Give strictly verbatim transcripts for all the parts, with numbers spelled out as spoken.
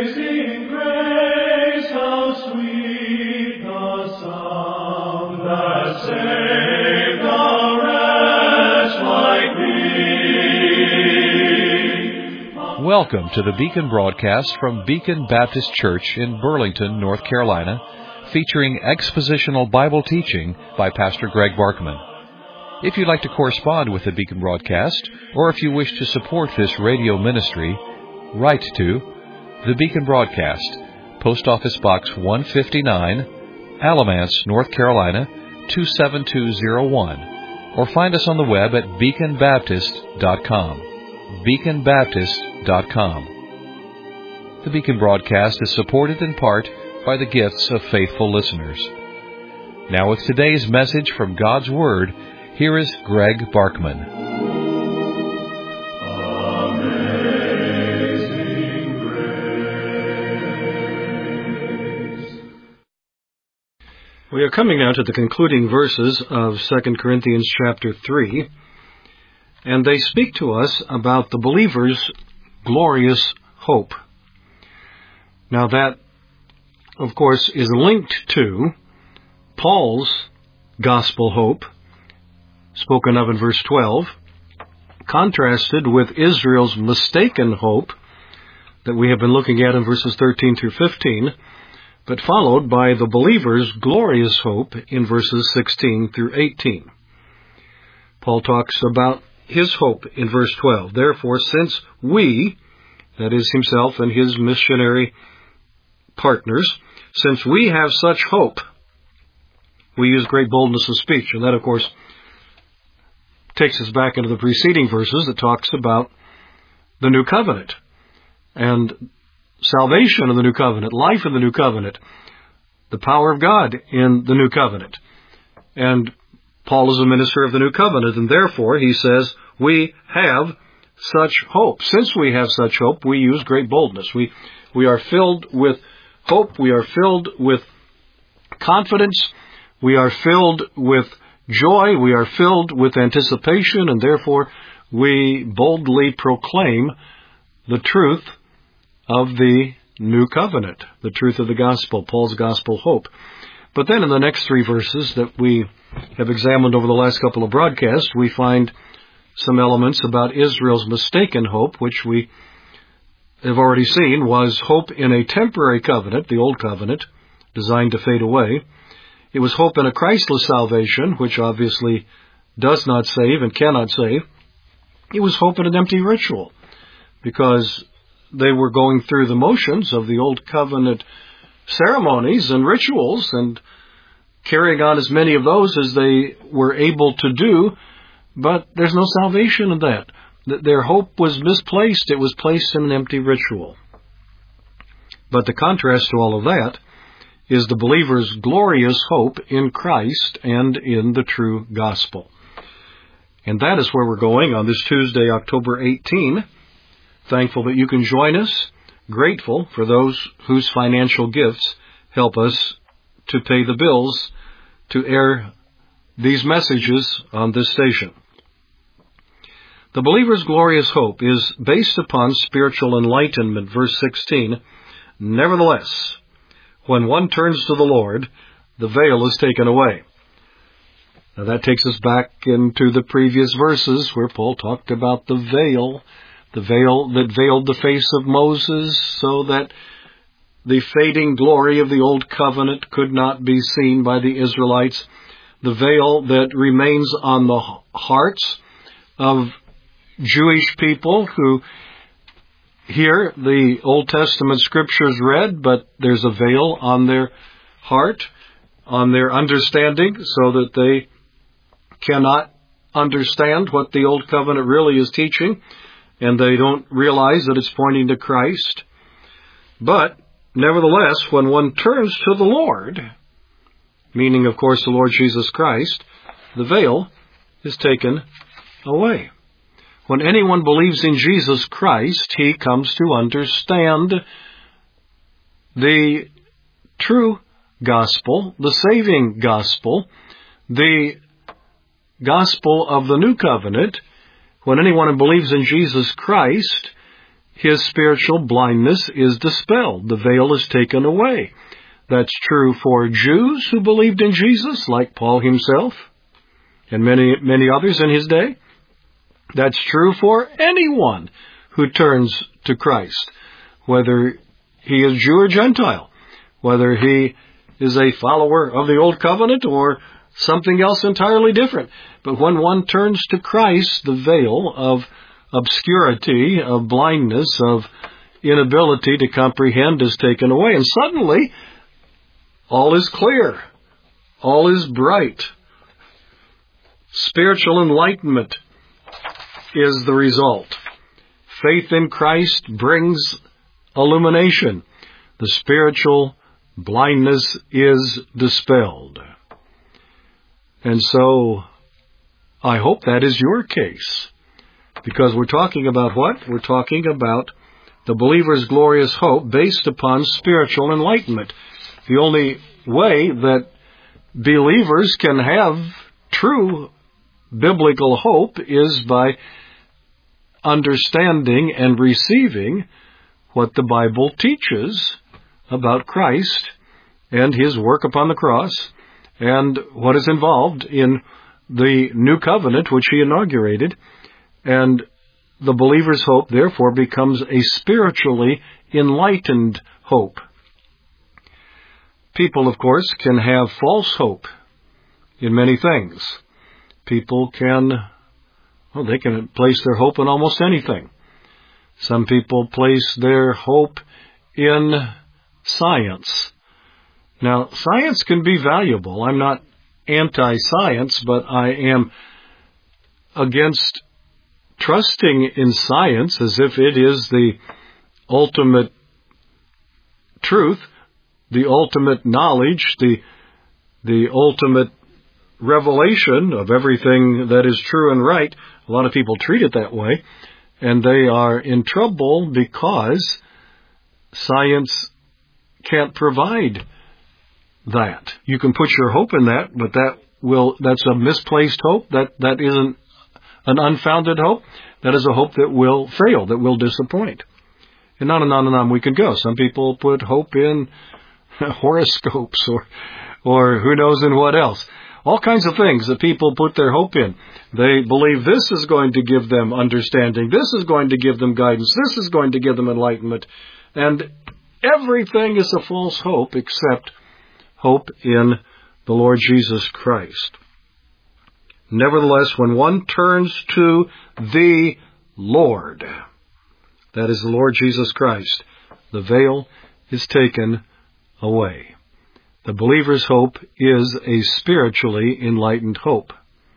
Amazing grace, how sweet the sound that saved a wretch like me. Welcome to the Beacon broadcast from Beacon Baptist Church in Burlington, North Carolina, featuring expositional Bible teaching by Pastor Greg Barkman. If you'd like to correspond with the Beacon broadcast, or if you wish to support this radio ministry, write to the Beacon Broadcast, Post Office Box one fifty-nine, Alamance, North Carolina, two seven two zero one, or find us on the web at beacon baptist dot com. beacon baptist dot com. The Beacon broadcast is supported in part by the gifts of faithful listeners. Now with today's message from God's Word, here is Greg Barkman. Amazing grace. We are coming now to the concluding verses of Second Corinthians chapter three, and they speak to us about the believer's glorious hope. Now that, of course, is linked to Paul's gospel hope, spoken of in verse twelve, contrasted with Israel's mistaken hope that we have been looking at in verses thirteen through fifteen, but followed by the believer's glorious hope in verses sixteen through eighteen. Paul talks about his hope in verse twelve. Therefore, since we, that is himself and his missionary partners, since we have such hope, we use great boldness of speech. And that, of course, takes us back into the preceding verses that talks about the new covenant and salvation of the new covenant, life of the new covenant, the power of God in the new covenant. And Paul is a minister of the new covenant, and therefore, he says, we have such hope. Since we have such hope, we use great boldness. We, we are filled with hope. We are filled with confidence. We are filled with joy. We are filled with anticipation, and therefore we boldly proclaim the truth of the new covenant, the truth of the gospel, Paul's gospel hope. But then in the next three verses that we have examined over the last couple of broadcasts, we find some elements about Israel's mistaken hope, which we have already seen was hope in a temporary covenant, the old covenant, designed to fade away. It was hope in a Christless salvation, which obviously does not save and cannot save. It was hope in an empty ritual, because they were going through the motions of the old covenant ceremonies and rituals and carrying on as many of those as they were able to do, but there's no salvation in that. Their hope was misplaced. It was placed in an empty ritual. But the contrast to all of that is the believer's glorious hope in Christ and in the true gospel. And that is where we're going on this Tuesday, October eighteenth. Thankful that you can join us. Grateful for those whose financial gifts help us to pay the bills to air these messages on this station. The believer's glorious hope is based upon spiritual enlightenment. Verse sixteen, nevertheless, when one turns to the Lord, the veil is taken away. Now that takes us back into the previous verses where Paul talked about the veil, the veil that veiled the face of Moses so that the fading glory of the old covenant could not be seen by the Israelites, the veil that remains on the hearts of Jewish people who hear the Old Testament scriptures read, but there's a veil on their heart, on their understanding, so that they cannot understand what the Old Covenant really is teaching, and they don't realize that it's pointing to Christ. But, nevertheless, when one turns to the Lord, meaning, of course, the Lord Jesus Christ, the veil is taken away. When anyone believes in Jesus Christ, he comes to understand the true gospel, the saving gospel, the gospel of the new covenant. When anyone believes in Jesus Christ, his spiritual blindness is dispelled. The veil is taken away. That's true for Jews who believed in Jesus, like Paul himself, and many, many others in his day. That's true for anyone who turns to Christ, whether he is Jew or Gentile, whether he is a follower of the Old Covenant or something else entirely different. But when one turns to Christ, the veil of obscurity, of blindness, of inability to comprehend is taken away. And suddenly, all is clear. All is bright. Spiritual enlightenment is the result. Faith in Christ brings illumination. The spiritual blindness is dispelled. And so, I hope that is your case. Because we're talking about what? We're talking about the believer's glorious hope based upon spiritual enlightenment. The only way that believers can have true biblical hope is by understanding and receiving what the Bible teaches about Christ and his work upon the cross and what is involved in the new covenant which he inaugurated. And the believer's hope, therefore, becomes a spiritually enlightened hope. People, of course, can have false hope in many things. People can, well, they can place their hope in almost anything. Some people place their hope in science. Now, science can be valuable. I'm not anti-science, but I am against trusting in science as if it is the ultimate truth, the ultimate knowledge, the the ultimate revelation of everything that is true and right. A lot of people treat it that way, and they are in trouble because science can't provide that. You can put your hope in that, but that will that's a misplaced hope. That that isn't an unfounded hope. That is a hope that will fail, that will disappoint. And on and on and on we could go. Some people put hope in horoscopes or or who knows in what else. All kinds of things that people put their hope in. They believe this is going to give them understanding. This is going to give them guidance. This is going to give them enlightenment. And everything is a false hope except hope in the Lord Jesus Christ. Nevertheless, when one turns to the Lord, that is the Lord Jesus Christ, the veil is taken away. The believer's hope is a spiritually enlightened hope.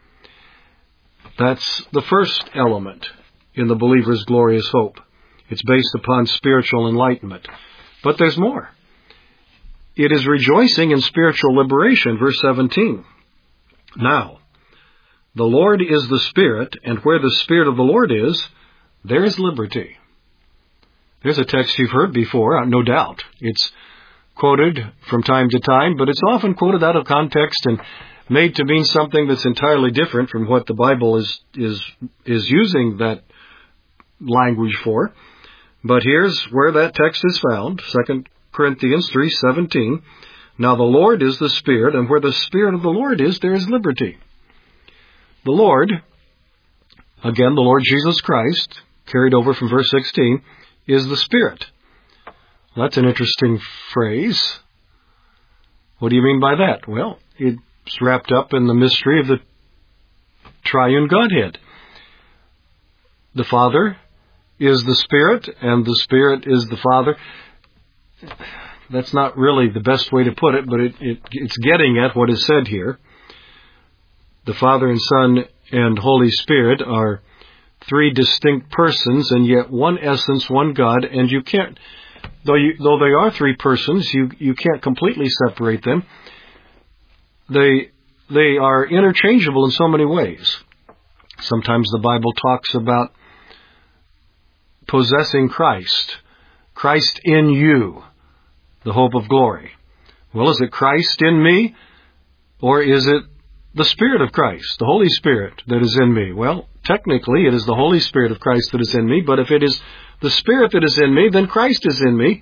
That's the first element in the believer's glorious hope. It's based upon spiritual enlightenment. But there's more. It is rejoicing in spiritual liberation, verse seventeen. Now, the Lord is the Spirit, and where the Spirit of the Lord is, there is liberty. There's a text you've heard before, no doubt. It's quoted from time to time, but it's often quoted out of context and made to mean something that's entirely different from what the Bible is is is using that language for. But here's where that text is found, Second Corinthians three seventeen. Now the Lord is the Spirit, and where the Spirit of the Lord is, there is liberty. The Lord, again, the Lord Jesus Christ, carried over from verse sixteen, is the Spirit. Well, that's an interesting phrase. What do you mean by that? Well, it's wrapped up in the mystery of the triune Godhead. The Father is the Spirit, and the Spirit is the Father. That's not really the best way to put it, but it, it, it's getting at what is said here. The Father and Son and Holy Spirit are three distinct persons, and yet one essence, one God, and you can't, though you, though they are three persons, you, you can't completely separate them. They, they are interchangeable in so many ways. Sometimes the Bible talks about possessing Christ, Christ in you, the hope of glory. Well, is it Christ in me, or is it the Spirit of Christ, the Holy Spirit that is in me? Well, technically it is the Holy Spirit of Christ that is in me, but if it is the Spirit that is in me, then Christ is in me.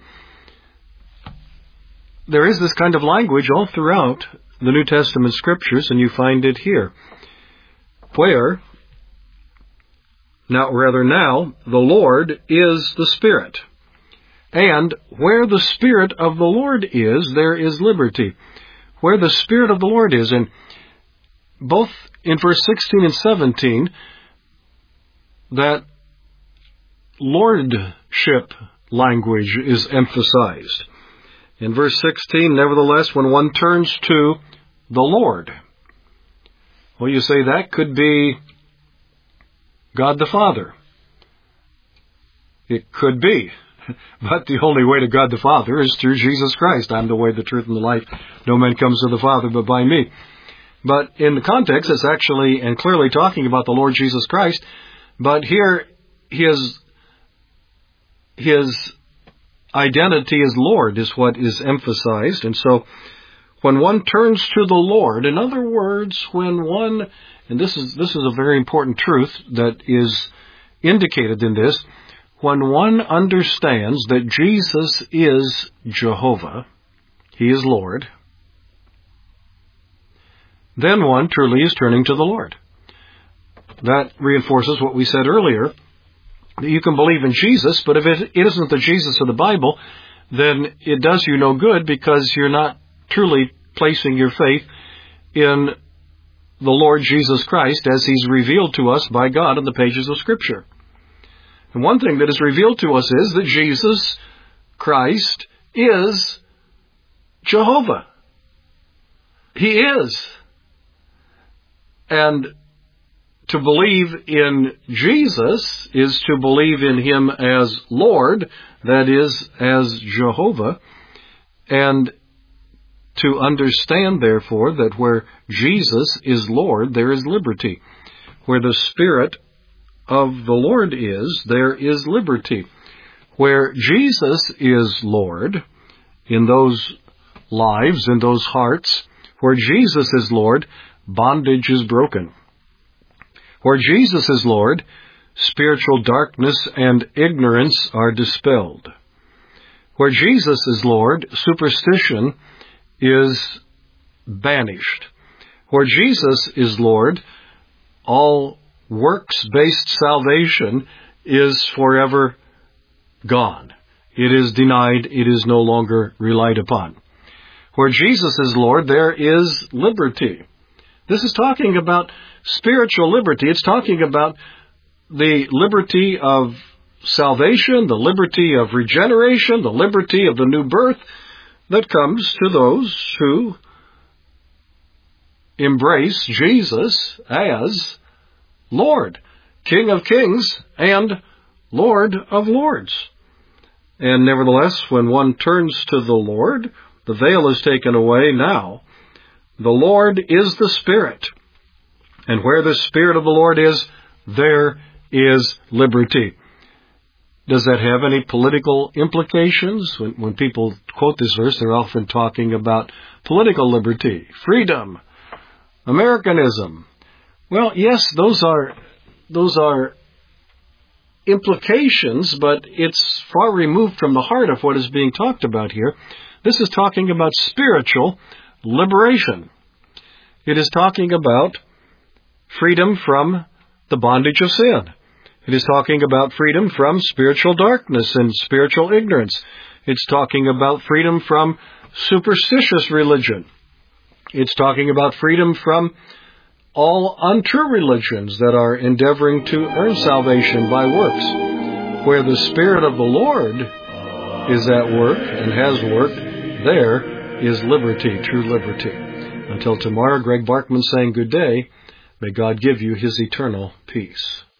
There is this kind of language all throughout the New Testament Scriptures, and you find it here. Where, now, rather now, the Lord is the Spirit. And where the Spirit of the Lord is, there is liberty. Where the Spirit of the Lord is, and both in verse sixteen and seventeen, that lordship language is emphasized. In verse sixteen, nevertheless, when one turns to the Lord. Well, you say that could be God the Father. It could be. But the only way to God the Father is through Jesus Christ. I'm the way, the truth, and the life. No man comes to the Father but by me. But in the context, it's actually and clearly talking about the Lord Jesus Christ. But here, his, his identity as Lord is what is emphasized. And so, when one turns to the Lord, in other words, when one, and this is, this is a very important truth that is indicated in this, when one understands that Jesus is Jehovah, He is Lord, then one truly is turning to the Lord. That reinforces what we said earlier, that you can believe in Jesus, but if it, it isn't the Jesus of the Bible, then it does you no good because you're not truly placing your faith in the Lord Jesus Christ as He's revealed to us by God in the pages of Scripture. And one thing that is revealed to us is that Jesus Christ is Jehovah. He is. And to believe in Jesus is to believe in Him as Lord, that is, as Jehovah, and to understand, therefore, that where Jesus is Lord, there is liberty. Where the Spirit of the Lord is, there is liberty. Where Jesus is Lord, in those lives, in those hearts, where Jesus is Lord, bondage is broken. Where Jesus is Lord, spiritual darkness and ignorance are dispelled. Where Jesus is Lord, superstition is banished. Where Jesus is Lord, all works-based salvation is forever gone. It is denied. It is no longer relied upon. Where Jesus is Lord, there is liberty. This is talking about spiritual liberty. It's talking about the liberty of salvation, the liberty of regeneration, the liberty of the new birth that comes to those who embrace Jesus as Lord, King of kings and Lord of lords. And nevertheless, when one turns to the Lord, the veil is taken away now. The Lord is the Spirit. And where the Spirit of the Lord is, there is liberty. Does that have any political implications? When, when people quote this verse, they're often talking about political liberty, freedom, Americanism. Well, yes, those are those are implications, but it's far removed from the heart of what is being talked about here. This is talking about spiritual liberation. It is talking about freedom from the bondage of sin. It is talking about freedom from spiritual darkness and spiritual ignorance. It's talking about freedom from superstitious religion. It's talking about freedom from all untrue religions that are endeavoring to earn salvation by works. Where the Spirit of the Lord is at work and has worked, there is liberty, true liberty. Until tomorrow, Greg Barkman saying good day. May God give you His eternal peace.